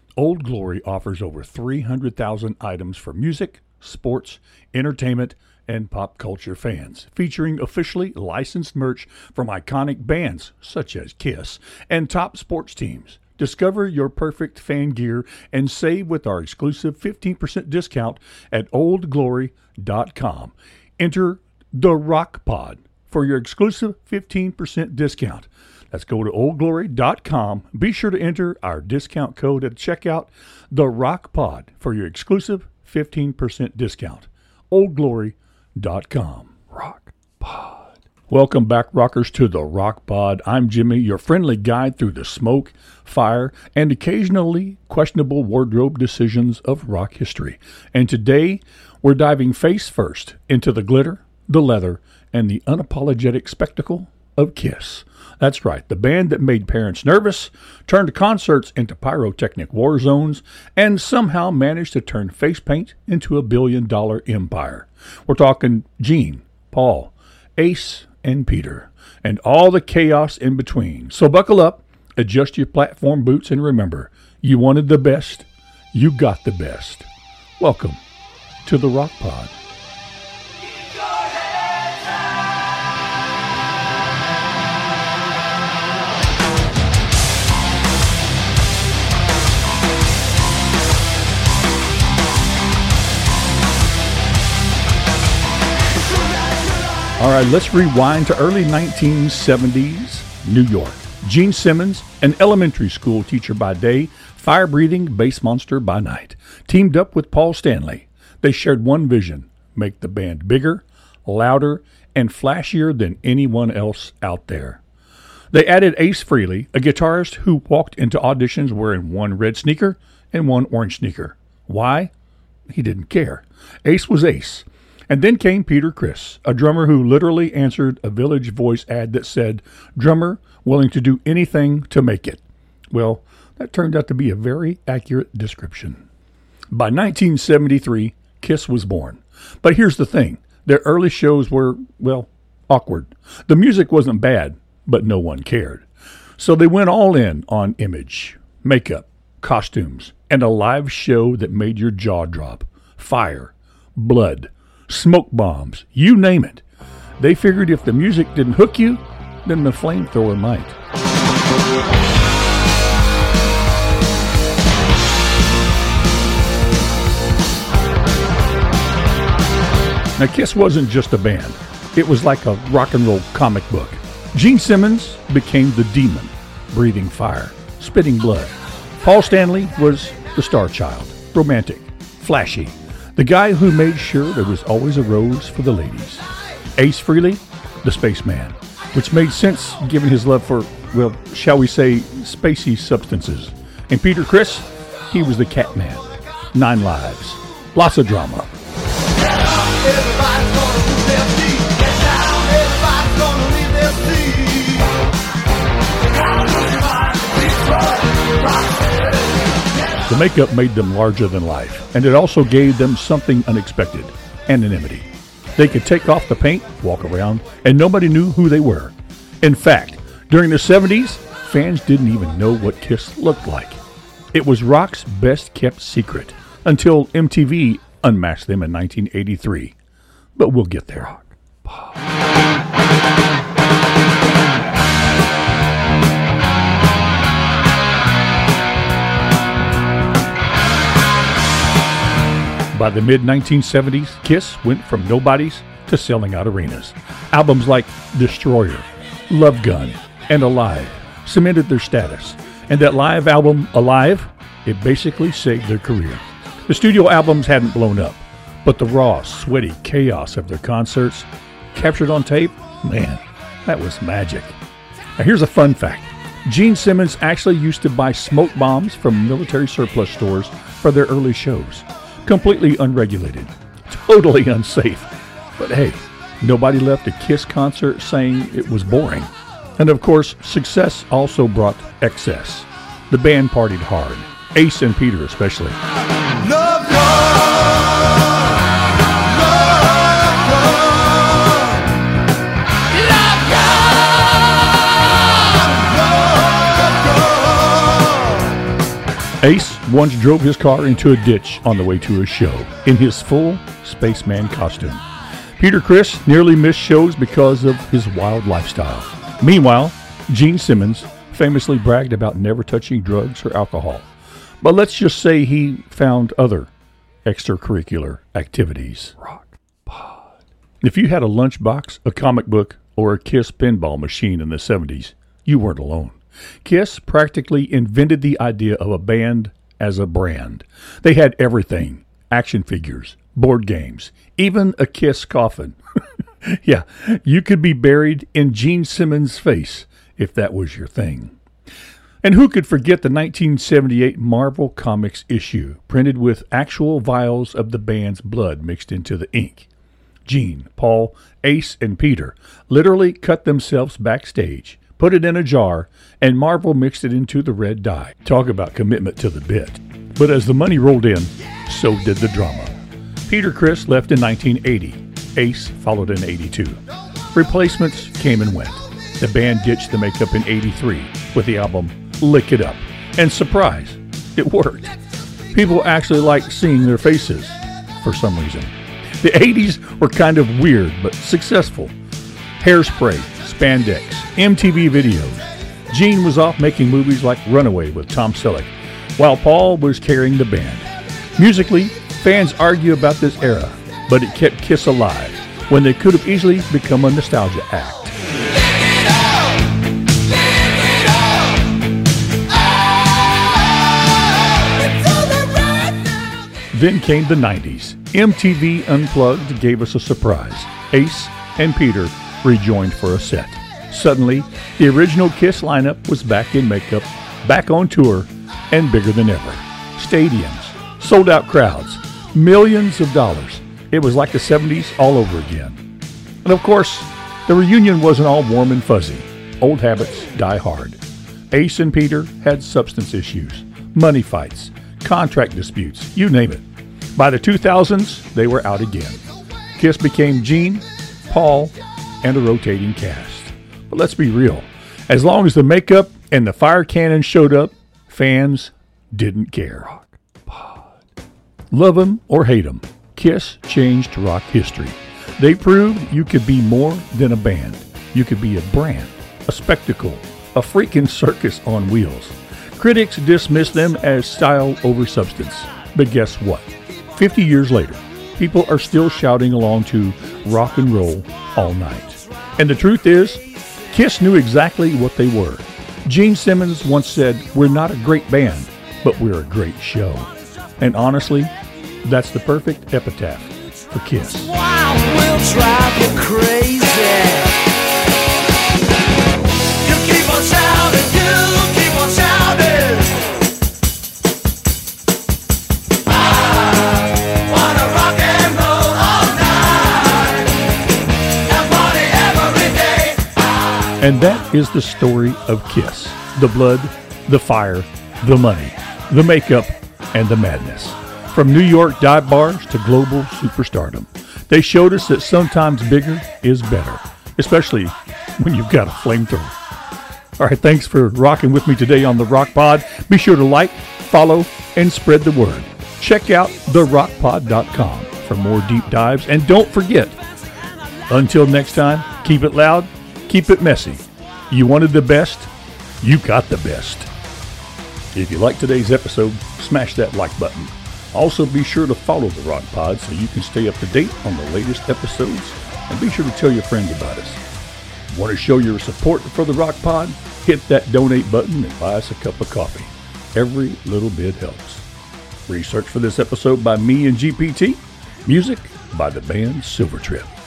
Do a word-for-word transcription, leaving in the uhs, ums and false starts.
Old Glory offers over three hundred thousand items for music, sports, entertainment, and pop culture fans, featuring officially licensed merch from iconic bands such as Kiss and top sports teams. Discover your perfect fan gear and save with our exclusive fifteen percent discount at old glory dot com. Enter the Rock Pod for your exclusive fifteen percent discount. Let's go to old glory dot com. Be sure to enter our discount code at checkout, the Rock Pod, for your exclusive fifteen percent discount. old glory dot com. Rock Pod. Welcome back, rockers, to the Rock Pod. I'm Jimmy, your friendly guide through the smoke, fire, and occasionally questionable wardrobe decisions of rock history. And today, we're diving face first into the glitter, the leather, and the unapologetic spectacle of Kiss. That's right, the band that made parents nervous, turned concerts into pyrotechnic war zones, and somehow managed to turn face paint into a billion-dollar empire. We're talking Gene, Paul, Ace, and Peter, and all the chaos in between. So buckle up, adjust your platform boots, and remember, you wanted the best, you got the best. Welcome to the Rock Pod. All right, let's rewind to early nineteen seventies, New York. Gene Simmons, an elementary school teacher by day, fire-breathing bass monster by night, teamed up with Paul Stanley. They shared one vision: make the band bigger, louder, and flashier than anyone else out there. They added Ace Frehley, a guitarist who walked into auditions wearing one red sneaker and one orange sneaker. Why? He didn't care. Ace was Ace. And then came Peter Criss, a drummer who literally answered a Village Voice ad that said, "Drummer willing to do anything to make it." Well, that turned out to be a very accurate description. By nineteen seventy-three, Kiss was born. But here's the thing. Their early shows were, well, awkward. The music wasn't bad, but no one cared. So they went all in on image, makeup, costumes, and a live show that made your jaw drop. Fire, blood, smoke bombs, you name it. They figured if the music didn't hook you, then the flamethrower might. Now, Kiss wasn't just a band. It was like a rock and roll comic book. Gene Simmons became the demon, breathing fire, spitting blood. Paul Stanley was the star child, romantic, flashy, the guy who made sure there was always a rose for the ladies. Ace Frehley, the spaceman, which made sense given his love for, well, shall we say, spacey substances. And Peter Criss, he was the cat man. Nine lives. Lots of drama. Get up, everybody's gonna move their feet. Get down, everybody's gonna leave their seat. The makeup made them larger than life, and it also gave them something unexpected: anonymity. They could take off the paint, walk around, and nobody knew who they were. In fact, during the seventies, fans didn't even know what Kiss looked like. It was rock's best-kept secret, until M T V unmasked them in nineteen eighty-three. But we'll get there. By the mid nineteen seventies, Kiss went from nobodies to selling out arenas. Albums like Destroyer, Love Gun, and Alive cemented their status. And that live album, Alive, it basically saved their career. The studio albums hadn't blown up, but the raw, sweaty chaos of their concerts, captured on tape, man, that was magic. Now here's a fun fact. Gene Simmons actually used to buy smoke bombs from military surplus stores for their early shows. Completely unregulated, totally unsafe. But hey, nobody left a Kiss concert saying it was boring. And of course, success also brought excess. The band partied hard, Ace and Peter especially. Love Ace once drove his car into a ditch on the way to a show in his full spaceman costume. Peter Criss nearly missed shows because of his wild lifestyle. Meanwhile, Gene Simmons famously bragged about never touching drugs or alcohol. But let's just say he found other extracurricular activities. Rock Pod. If you had a lunchbox, a comic book, or a Kiss pinball machine in the seventies, you weren't alone. Kiss practically invented the idea of a band as a brand. They had everything: action figures, board games, even a Kiss coffin. Yeah, you could be buried in Gene Simmons' face if that was your thing. And who could forget the nineteen seventy-eight Marvel Comics issue, printed with actual vials of the band's blood mixed into the ink? Gene, Paul, Ace, and Peter literally cut themselves backstage, put it in a jar, and Marvel mixed it into the red dye. Talk about commitment to the bit. But as the money rolled in, so did the drama. Peter Criss left in nineteen eighty. Ace followed in eighty-two. Replacements came and went. The band ditched the makeup in eighty-three with the album Lick It Up. And surprise, it worked. People actually liked seeing their faces for some reason. The eighties were kind of weird but successful. Hairspray, spandex, M T V videos. Gene was off making movies like Runaway with Tom Selleck, while Paul was carrying the band. Musically, fans argue about this era, but it kept Kiss alive when they could have easily become a nostalgia act. Then came the nineties. M T V Unplugged gave us a surprise. Ace and Peter rejoined for a set. Suddenly, the original Kiss lineup was back in makeup, back on tour, and bigger than ever. Stadiums, sold-out crowds, millions of dollars. It was like the seventies all over again. And of course, the reunion wasn't all warm and fuzzy. Old habits die hard. Ace and Peter had substance issues, money fights, contract disputes, you name it. By the two thousands, they were out again. Kiss became Gene, Paul, and a rotating cast. But let's be real. As long as the makeup and the fire cannon showed up, fans didn't care. Rock Pod. Love 'em or hate 'em, Kiss changed rock history. They proved you could be more than a band. You could be a brand, a spectacle, a freaking circus on wheels. Critics dismissed them as style over substance. But guess what? Fifty years later, people are still shouting along to Rock and Roll All Night. And the truth is, Kiss knew exactly what they were. Gene Simmons once said, "We're not a great band, but we're a great show." And honestly, that's the perfect epitaph for Kiss. Wow, we'll drive you crazy. You keep on shouting, you keep on shouting. I wanna rock and roll all night and party every day. And that is the story of Kiss. The blood, the fire, the money, the makeup, and the madness. From New York dive bars to global superstardom, they showed us that sometimes bigger is better, especially when you've got a flamethrower. All right, thanks for rocking with me today on The Rock Pod. Be sure to like, follow, and spread the word. Check out the rock pod dot com for more deep dives. And don't forget, until next time, keep it loud, keep it messy. You wanted the best, you got the best. If you like today's episode, smash that like button. Also, be sure to follow The Rock Pod so you can stay up to date on the latest episodes, and be sure to tell your friends about us. Want to show your support for The Rock Pod? Hit that donate button and buy us a cup of coffee. Every little bit helps. Research for this episode by me and G P T. Music by the band Silvertrip.